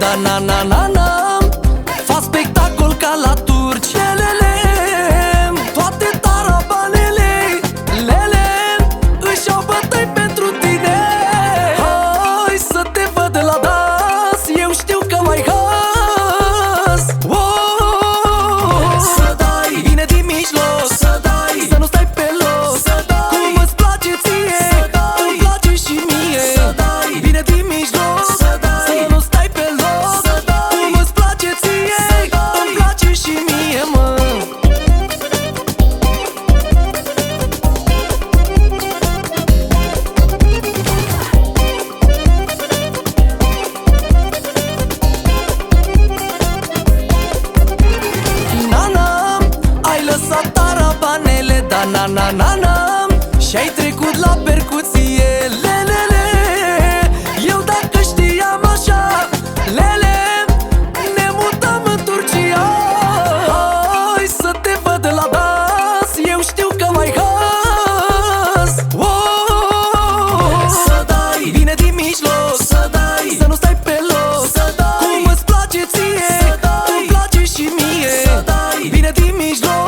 da na na na na. Fac spectacol ca la turci, lelele. Toate tarabanele, lele, își iau bătăi pentru tine. Hai să te văd la dans, eu știu că mai has. Să dai, vine din mijloc, să dai, să nu stai pe loc, să dai, cum îți place ție, să dai, îmi place și mie. Să dai, vine din mijloc, să dai, să nu stai pe loc, să dai, cum îți place ție, să dai, îmi place și mie, mă. Nana, ai lăsat tarabanele, da na na na na, și-ai trecut la percuție, lelele. Eu dacă știam așa, lele, ne mutăm în Turcia. Hai să te văd la dans, eu știu că mai has. Să dai, vine din mijloc, să dai, să nu stai pe loc, să dai, cum îți place ție, să dai, îmi place și mie. Să dai, vine din mijloc,